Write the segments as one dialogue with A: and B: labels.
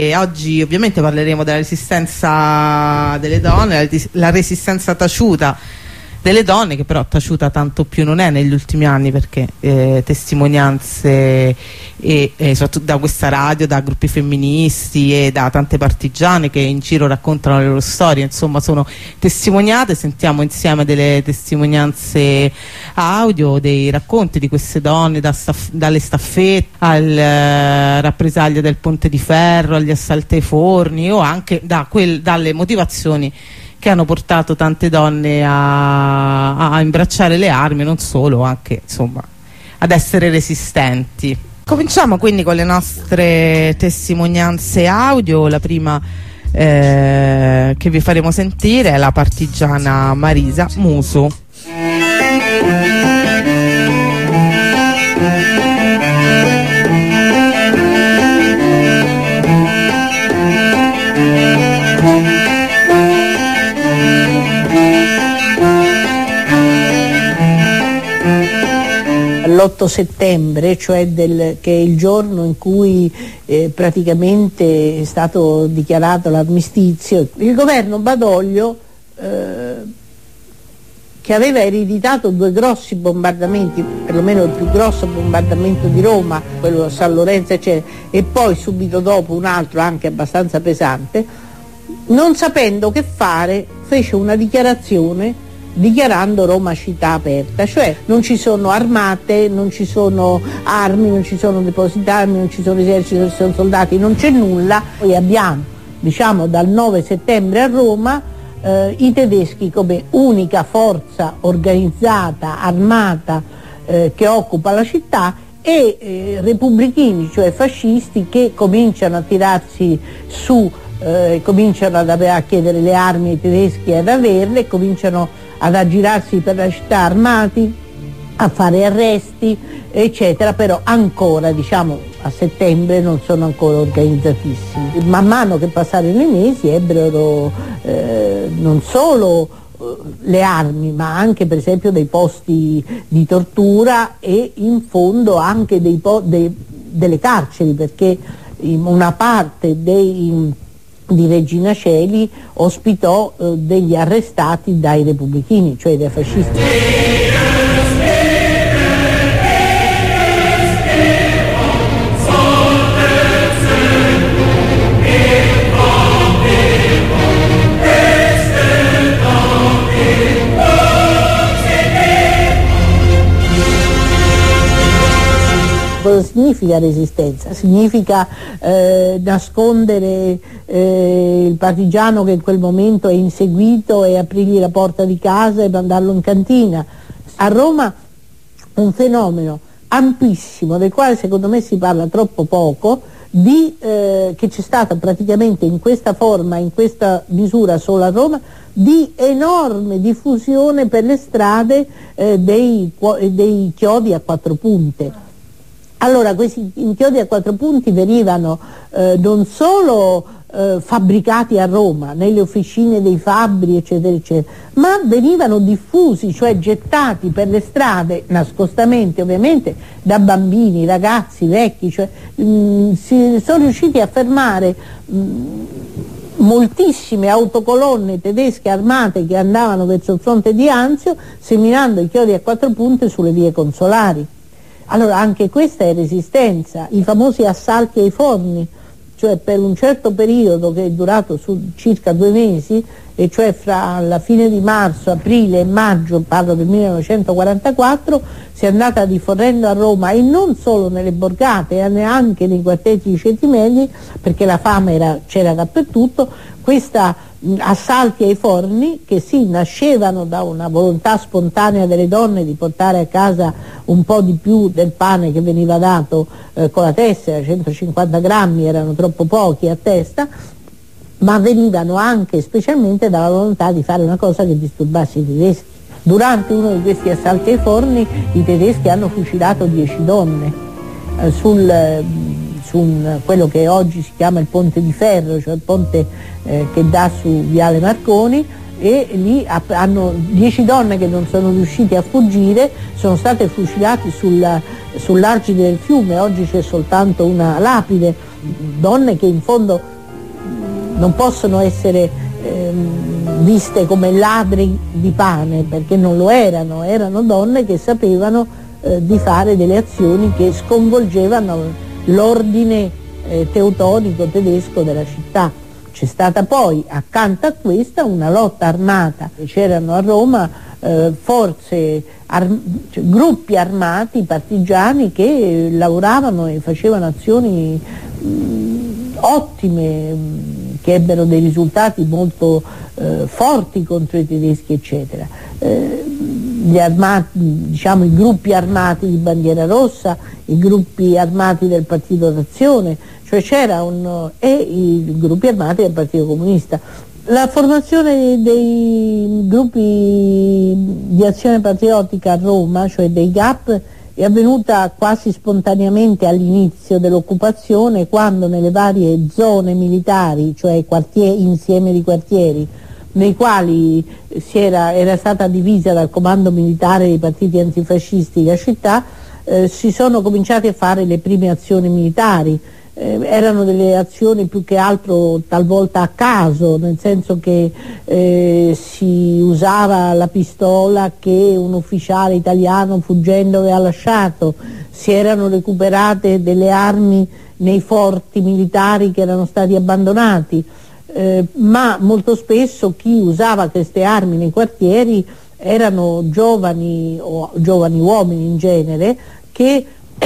A: E oggi ovviamente parleremo della resistenza delle donne, la resistenza taciuta delle donne, che però taciuta tanto più non è negli ultimi anni, perché testimonianze soprattutto da questa radio, da gruppi femministi e da tante partigiane che in giro raccontano le loro storie, insomma sono testimoniate. Sentiamo insieme delle testimonianze audio, dei racconti di queste donne, dalle staffette al rappresaglie del Ponte di Ferro, agli assalti ai forni, o anche dalle motivazioni che hanno portato tante donne a imbracciare le armi, non solo, anche insomma ad essere resistenti. Cominciamo quindi con le nostre testimonianze audio. La prima che vi faremo sentire è la partigiana Marisa Muso.
B: L'8 settembre, cioè che è il giorno in cui praticamente è stato dichiarato l'armistizio, il governo Badoglio, che aveva ereditato 2 grossi bombardamenti, perlomeno il più grosso bombardamento di Roma, quello a San Lorenzo eccetera, e poi subito dopo un altro anche abbastanza pesante, non sapendo che fare fece una dichiarazione dichiarando Roma città aperta, cioè non ci sono armate, non ci sono armi, non ci sono depositi armi, non ci sono eserciti, non ci sono soldati, non c'è nulla. Poi abbiamo, diciamo, dal 9 settembre a Roma i tedeschi come unica forza organizzata, armata, che occupa la città, e repubblichini, cioè fascisti, che cominciano a tirarsi su, cominciano a chiedere le armi ai tedeschi e ad averle, cominciano ad aggirarsi per la città armati, a fare arresti eccetera, però ancora, diciamo, a settembre non sono ancora organizzatissimi. Man mano che passarono i mesi ebbero non solo le armi, ma anche per esempio dei posti di tortura e in fondo anche delle carceri, perché una parte di Regina Coeli ospitò degli arrestati dai repubblichini, cioè dai fascisti. Cosa significa resistenza? Significa nascondere il partigiano che in quel momento è inseguito e aprirgli la porta di casa e mandarlo in cantina. A Roma un fenomeno ampissimo, del quale secondo me si parla troppo poco, che c'è stata praticamente in questa forma, in questa misura solo a Roma, di enorme diffusione per le strade dei chiodi a 4 punte. Allora, questi inchiodi a 4 punti venivano non solo fabbricati a Roma, nelle officine dei fabbri, eccetera, eccetera, ma venivano diffusi, cioè gettati per le strade, nascostamente ovviamente, da bambini, ragazzi, vecchi, cioè si sono riusciti a fermare moltissime autocolonne tedesche armate che andavano verso il fronte di Anzio, seminando i chiodi a 4 punte sulle vie consolari. Allora anche questa è resistenza, i famosi assalti ai forni, cioè per un certo periodo che è durato circa 2 mesi, e cioè fra la fine di marzo, aprile e maggio, parlo del 1944, si è andata diffondendo a Roma, e non solo nelle borgate, neanche nei quartieri di ceti medi, perché la fame c'era dappertutto, questa assalti ai forni che sì, nascevano da una volontà spontanea delle donne di portare a casa un po' di più del pane che veniva dato con la tessera, 150 grammi erano troppo pochi a testa, ma venivano anche specialmente dalla volontà di fare una cosa che disturbasse i tedeschi. Durante uno di questi assalti ai forni i tedeschi hanno fucilato 10 donne su quello che oggi si chiama il Ponte di Ferro, cioè il ponte che dà su Viale Marconi, e lì hanno 10 donne che non sono riuscite a fuggire, sono state fucilate sull'argine del fiume. Oggi c'è soltanto una lapide donne che in fondo non possono essere viste come ladri di pane, perché non lo erano, erano donne che sapevano di fare delle azioni che sconvolgevano l'ordine teutonico tedesco della città. C'è stata poi accanto a questa una lotta armata, c'erano a Roma gruppi armati partigiani che lavoravano e facevano azioni ottime, che ebbero dei risultati molto forti contro i tedeschi, eccetera. Gli armati, diciamo, i gruppi armati di bandiera rossa, i gruppi armati del Partito d'Azione, cioè e i gruppi armati del Partito Comunista. La formazione dei gruppi di azione patriottica a Roma, cioè dei GAP, è avvenuta quasi spontaneamente all'inizio dell'occupazione, quando nelle varie zone militari, cioè insieme di quartieri, nei quali era stata divisa dal comando militare dei partiti antifascisti la città, si sono cominciate a fare le prime azioni militari. Erano delle azioni più che altro talvolta a caso, nel senso che si usava la pistola che un ufficiale italiano fuggendo aveva lasciato, si erano recuperate delle armi nei forti militari che erano stati abbandonati, ma molto spesso chi usava queste armi nei quartieri erano giovani uomini in genere che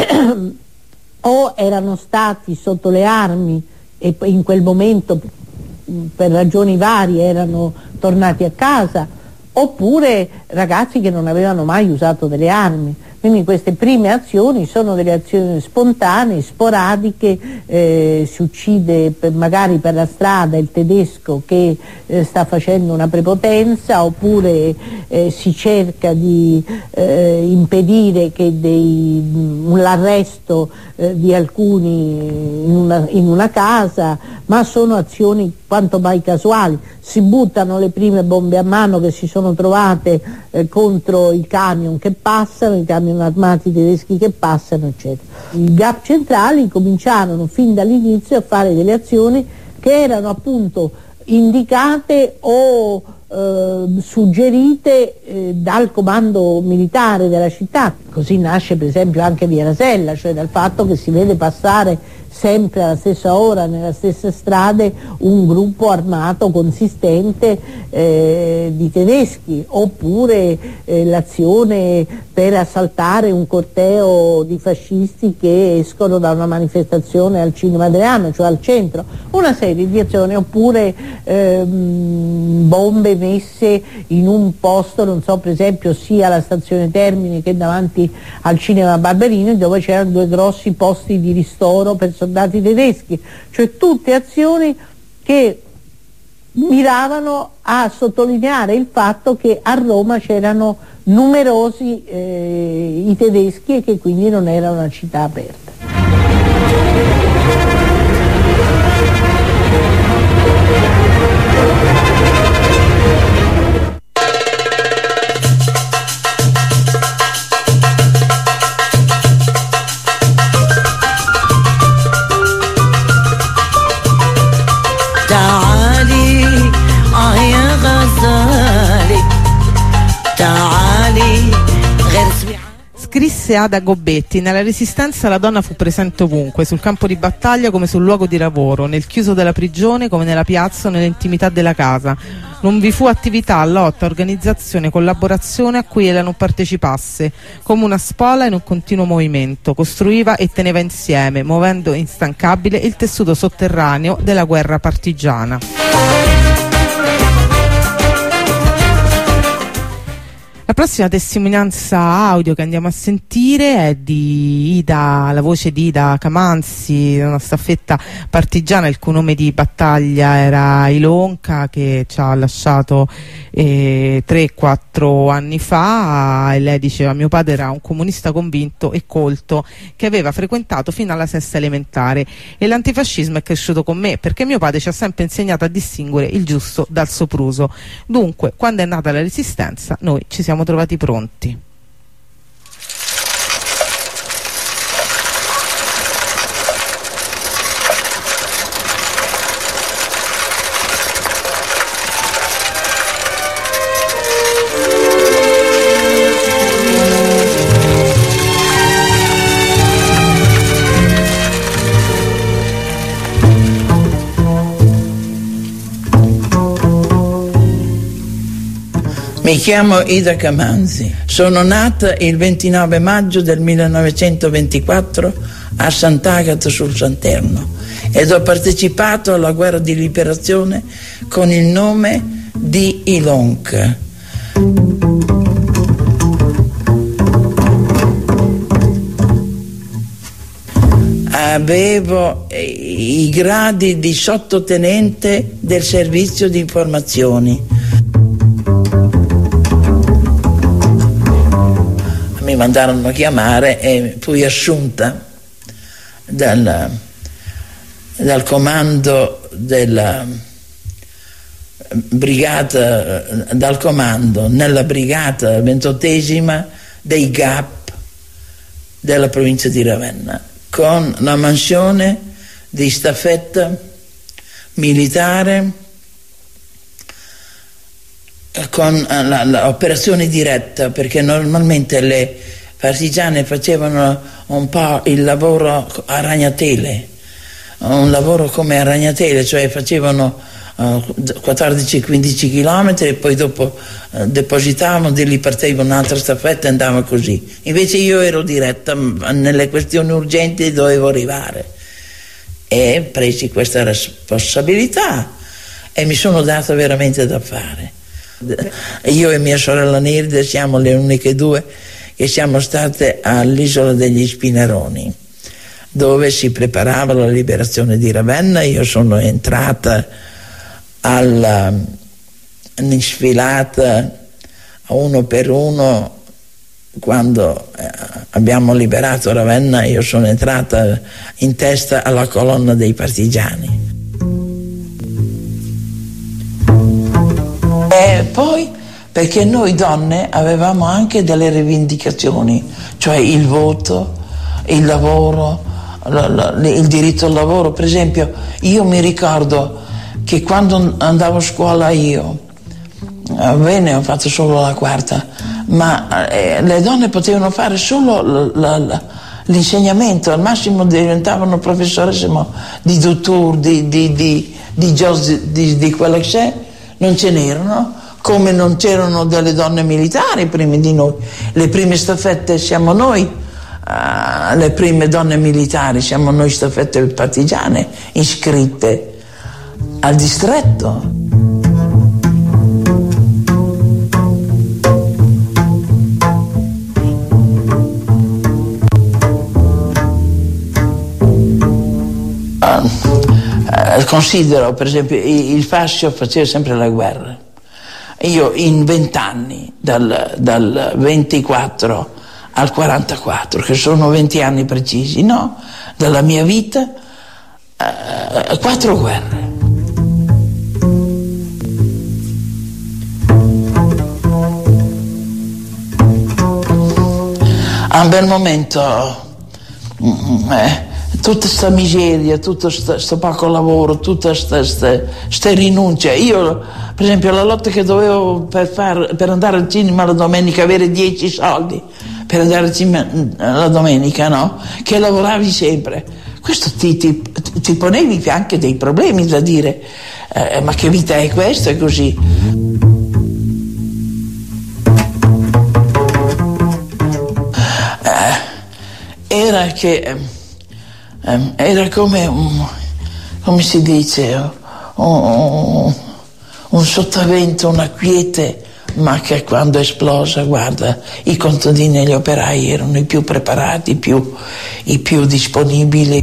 B: o erano stati sotto le armi e in quel momento per ragioni varie erano tornati a casa, oppure ragazzi che non avevano mai usato delle armi. Quindi queste prime azioni sono delle azioni spontanee, sporadiche, si uccide magari per la strada il tedesco che sta facendo una prepotenza, oppure si cerca di impedire che l'arresto di alcuni in una casa, ma sono azioni quanto mai casuali. Si buttano le prime bombe a mano che si sono trovate contro i camion che passano, i camion armati tedeschi che passano, eccetera. I GAP centrali cominciarono fin dall'inizio a fare delle azioni che erano appunto indicate o suggerite dal comando militare della città. Così nasce per esempio anche Via Rasella, cioè dal fatto che si vede passare sempre alla stessa ora, nelle stesse strade, un gruppo armato consistente di tedeschi, oppure l'azione per assaltare un corteo di fascisti che escono da una manifestazione al Cinema Adriano, cioè al centro, una serie di azioni, oppure bombe messe in un posto, non so, per esempio sia alla stazione Termini che davanti al Cinema Barberini, dove c'erano due grossi posti di ristoro per soldati tedeschi, cioè tutte azioni che miravano a sottolineare il fatto che a Roma c'erano numerosi i tedeschi e che quindi non era una città aperta.
A: Scrisse Ada Gobetti: nella Resistenza la donna fu presente ovunque, sul campo di battaglia come sul luogo di lavoro, nel chiuso della prigione come nella piazza o nell'intimità della casa. Non vi fu attività, lotta, organizzazione, collaborazione a cui ella non partecipasse. Come una spola in un continuo movimento, costruiva e teneva insieme, muovendo instancabile il tessuto sotterraneo della guerra partigiana. La prossima testimonianza audio che andiamo a sentire è di Ida, la voce di Ida Camanzi, una staffetta partigiana il cui nome di battaglia era Ilonca, che ci ha lasciato 3-4 anni fa, e lei diceva: mio padre era un comunista convinto e colto che aveva frequentato fino alla sesta elementare e l'antifascismo è cresciuto con me perché mio padre ci ha sempre insegnato a distinguere il giusto dal sopruso. Dunque, quando è nata la Resistenza, noi ci siamo trovati pronti.
C: Mi chiamo Ida Camanzi, sono nata il 29 maggio del 1924 a Sant'Agata sul Santerno ed ho partecipato alla guerra di liberazione con il nome di Ilonka. Avevo i gradi di sottotenente del servizio di informazioni. Mi mandarono a chiamare e fui assunta dal comando della brigata, dal comando nella brigata 28ª dei GAP della provincia di Ravenna, con la mansione di staffetta militare, con l'operazione diretta, perché normalmente le partigiane facevano un po' il lavoro a ragnatele, un lavoro come a ragnatele, cioè facevano 14-15 km e poi dopo depositavano, di lì partiva un'altra staffetta e andava così. Invece io ero diretta, nelle questioni urgenti dovevo arrivare e presi questa responsabilità e mi sono data veramente da fare. Io e mia sorella Nirde siamo le uniche due che siamo state all'isola degli Spinaroni, dove si preparava la liberazione di Ravenna. Io sono entrata in sfilata uno per uno quando abbiamo liberato Ravenna. Io sono entrata in testa alla colonna dei partigiani. E poi perché noi donne avevamo anche delle rivendicazioni, cioè il voto, il lavoro, il diritto al lavoro. Per esempio, io mi ricordo che quando andavo a scuola io, bene, ho fatto solo la quarta, ma le donne potevano fare solo l'insegnamento, al massimo diventavano professoresse di dottor, di quello che c'è. Non ce n'erano, come non c'erano delle donne militari prima di noi. Le prime staffette siamo noi, le prime donne militari siamo noi staffette partigiane iscritte al distretto. Considero, per esempio, il fascio faceva sempre la guerra. Io in 20 anni, dal 24 al 44, che sono 20 anni precisi, no? Della mia vita, 4 guerre. A un bel momento tutta sta miseria, tutto sto poco lavoro, tutta sta rinuncia. Io, per esempio, la lotta che dovevo per andare al cinema la domenica, avere 10 soldi per andare al cinema la domenica, no? Che lavoravi sempre. Questo ti ponevi anche dei problemi da dire, ma che vita è questa? È così. Era che era come si dice, un sottovento, una quiete, ma che quando è esplosa, guarda, i contadini e gli operai erano i più preparati, i più disponibili.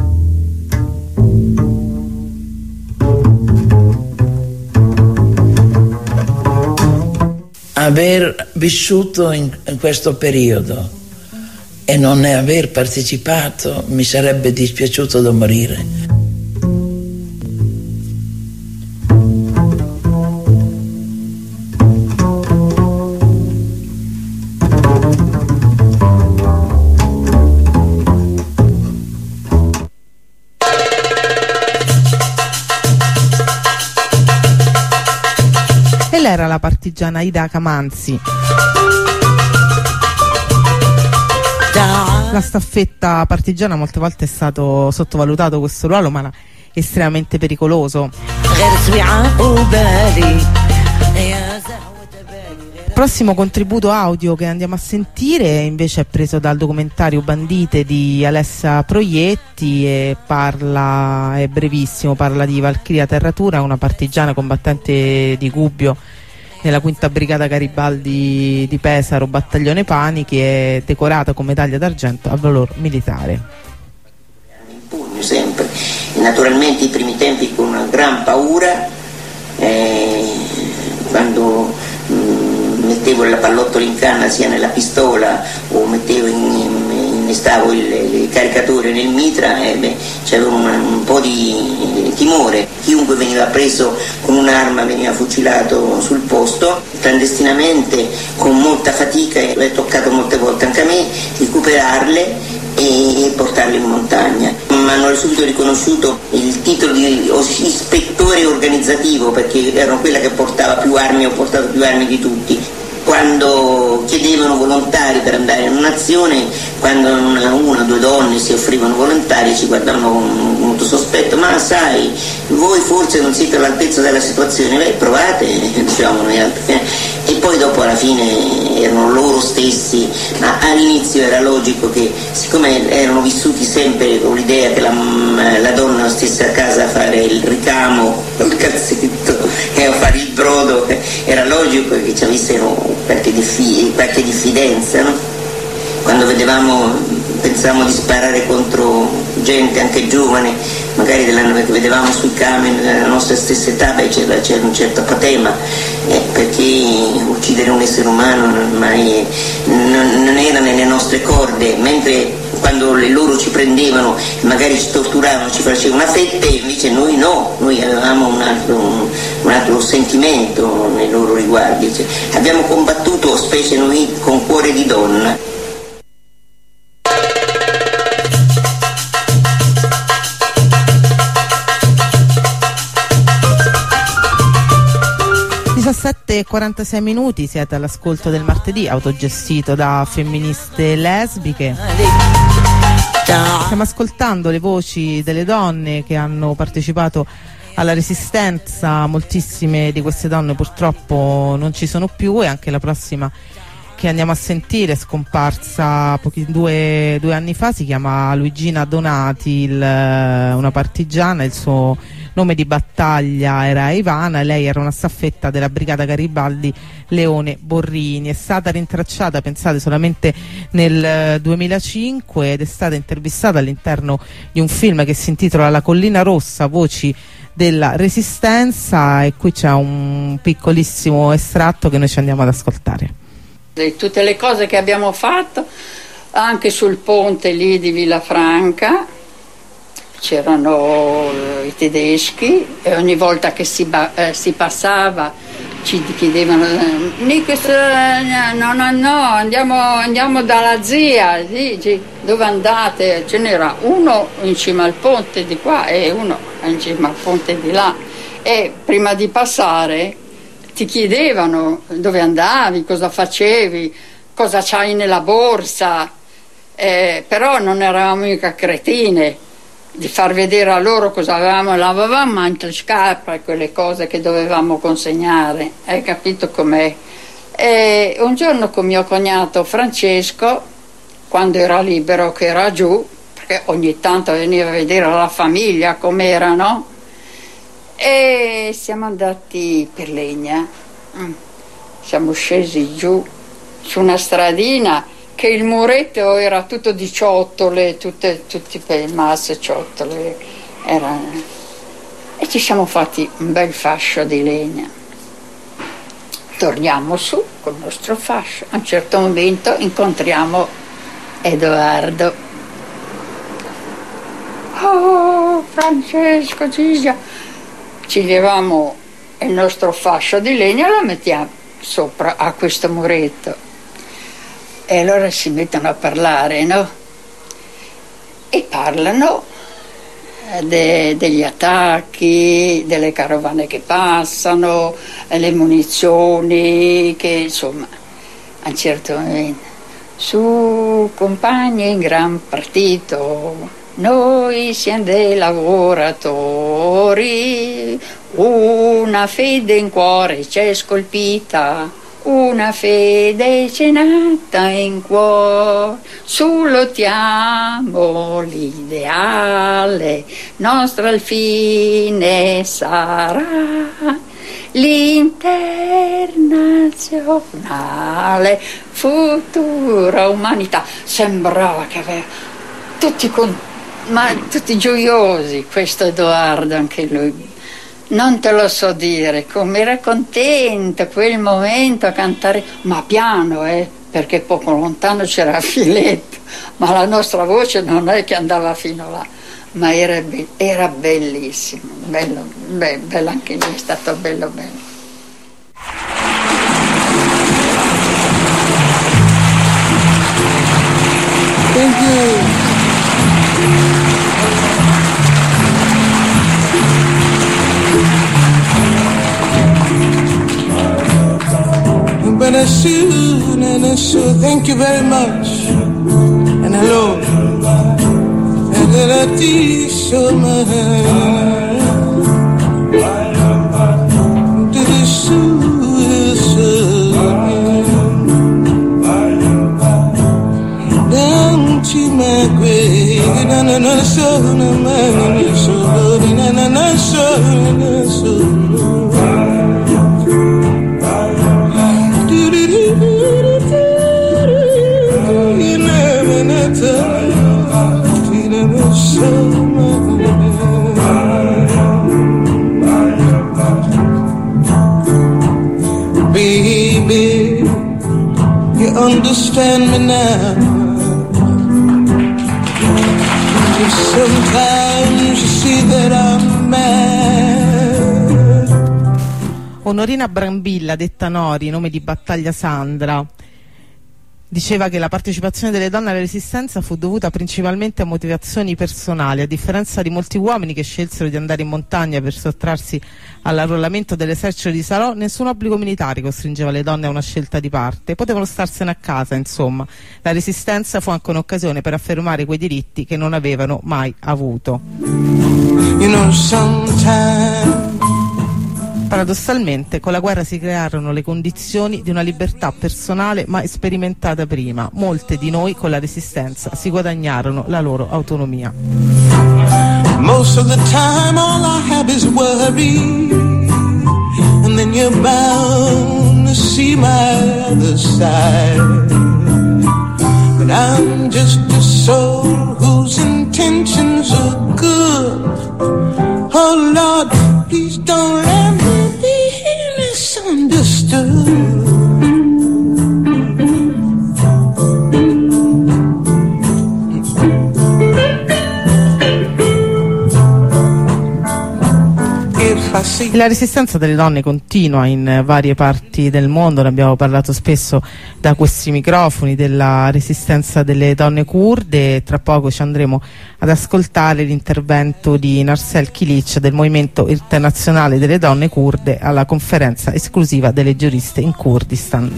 C: Aver vissuto in questo periodo e non ne aver partecipato mi sarebbe dispiaciuto da morire.
A: E lei era la partigiana Ida Camanzi. La staffetta partigiana molte volte è stato sottovalutato questo ruolo, ma estremamente pericoloso. prossimo contributo audio che andiamo a sentire invece è preso dal documentario Bandite di Alessia Proietti e è brevissimo, parla di Valchiria Terratura, una partigiana combattente di Gubbio nella quinta brigata Garibaldi di Pesaro, battaglione Pani, che è decorata con medaglia d'argento al valor militare.
D: In pugno sempre, e naturalmente i primi tempi con una gran paura, quando mettevo la pallottola in canna sia nella pistola o innestavo il caricatore nel mitra, c'era un po' di timore. Chiunque veniva preso con un'arma veniva fucilato sul posto, clandestinamente, con molta fatica, è toccato molte volte anche a me recuperarle e portarle in montagna. Mi hanno subito riconosciuto il titolo di ispettore organizzativo, perché ero quella che portava più armi, ho portato più armi di tutti. Quando chiedevano volontari per andare in un'azione, quando una o due donne si offrivano volontari, ci guardavano con molto sospetto: ma sai, voi forse non siete all'altezza della situazione, beh, provate, diciamo noi altri. E poi dopo alla fine erano loro stessi, ma all'inizio era logico che, siccome erano vissuti sempre con l'idea che la donna stesse a casa a fare il ricamo, il calzetto e a fare il brodo, era logico che ci avessero qualche diffidenza, no? Quando pensavamo di sparare contro gente anche giovane, magari che vedevamo sui camion della nostra stessa età, c'era un certo patema, perché uccidere un essere umano non era nelle nostre corde, mentre quando loro ci prendevano, magari ci torturavano, ci facevano una fetta, e invece noi no, noi avevamo un altro sentimento nei loro riguardi, cioè, abbiamo combattuto, specie noi, con cuore di donna.
A: 17:46 minuti, siete all'ascolto del martedì, autogestito da femministe lesbiche. Stiamo ascoltando le voci delle donne che hanno partecipato alla Resistenza. Moltissime di queste donne purtroppo non ci sono più, e anche la prossima che andiamo a sentire, scomparsa due anni fa, si chiama Luigina Donati, una partigiana. Il suo nome di battaglia era Ivana, lei era una staffetta della brigata Garibaldi Leone Borrini. È stata rintracciata, pensate, solamente nel 2005 ed è stata intervistata all'interno di un film che si intitola La collina rossa, voci della Resistenza, e qui c'è un piccolissimo estratto che noi ci andiamo ad ascoltare.
E: Tutte le cose che abbiamo fatto, anche sul ponte lì di Villafranca c'erano i tedeschi, e ogni volta che si passava ci chiedevano: no, andiamo dalla zia, dove andate? Ce n'era uno in cima al ponte di qua e uno in cima al ponte di là, e prima di passare ti chiedevano dove andavi, cosa facevi, cosa c'hai nella borsa, però non eravamo mica cretine di far vedere a loro cosa lavavamo anche le scarpe e quelle cose che dovevamo consegnare, hai capito com'è? E un giorno con mio cognato Francesco, quando era libero, che era giù, perché ogni tanto veniva a vedere la famiglia com'era, no? E siamo andati per Legna, siamo scesi giù su una stradina che il muretto era tutto di ciotole, tutti per masse ciotole, e ci siamo fatti un bel fascio di legna. Torniamo su col nostro fascio, a un certo momento incontriamo Edoardo. Oh, Francesco, ci leviamo il nostro fascio di legna e lo mettiamo sopra a questo muretto, e allora si mettono a parlare, no? E parlano degli attacchi, delle carovane che passano, le munizioni, che insomma a un certo momento: su compagni in gran partito, noi siamo dei lavoratori, una fede in cuore c'è scolpita, una fede c'è nata in cuore, sull'ottiamo l'ideale, nostra al fine sarà l'internazionale futura umanità. Sembrava che aveva tutti gioiosi, questo Edoardo, anche lui. Non te lo so dire, come era contento quel momento a cantare, ma piano, perché poco lontano c'era Filetto, ma la nostra voce non è che andava fino là, ma era bellissimo, bello, anche lì è stato bello.
F: Thank you. Thank you very much. And hello. And then I teach your mind. To the down to my grave. Na na na so na na so na na na so. Baby, you understand me now. If sometimes you see that I'm mad.
A: Onorina Brambilla, detta Nori, nome di battaglia Sandra, diceva che la partecipazione delle donne alla resistenza fu dovuta principalmente a motivazioni personali, a differenza di molti uomini che scelsero di andare in montagna per sottrarsi all'arruolamento dell'esercito di Salò. Nessun obbligo militare costringeva le donne a una scelta di parte, potevano starsene a casa, insomma. La resistenza fu anche un'occasione per affermare quei diritti che non avevano mai avuto. Paradossalmente, con la guerra si crearono le condizioni di una libertà personale mai sperimentata prima. Molte di noi con la resistenza si guadagnarono la loro autonomia.
F: Most of the time all I have is worry, and then you're bound to see my other side. But I'm just a soul whose intentions are good. Oh Lord, please don't let me be misunderstood.
A: La resistenza delle donne continua in varie parti del mondo, ne abbiamo parlato spesso da questi microfoni, della resistenza delle donne kurde. Tra poco ci andremo ad ascoltare l'intervento di Narsel Kilic del Movimento Internazionale delle Donne Kurde alla conferenza esclusiva delle giuriste in Kurdistan.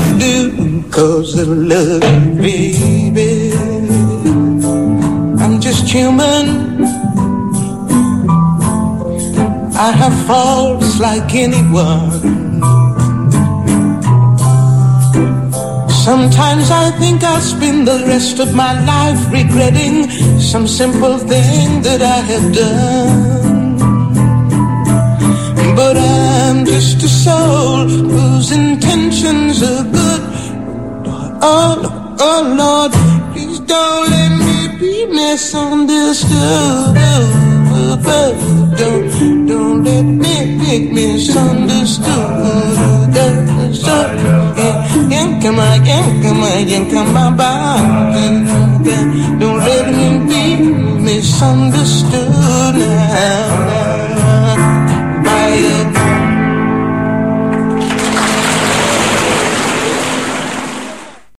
F: I have faults like anyone. Sometimes I think I'll spend the rest of my life regretting some simple thing that I have done. But I'm just a soul whose intentions are good. Oh Lord, please don't let me be misunderstood. Don't let me be misunderstood. Come on, don't let me be misunderstood.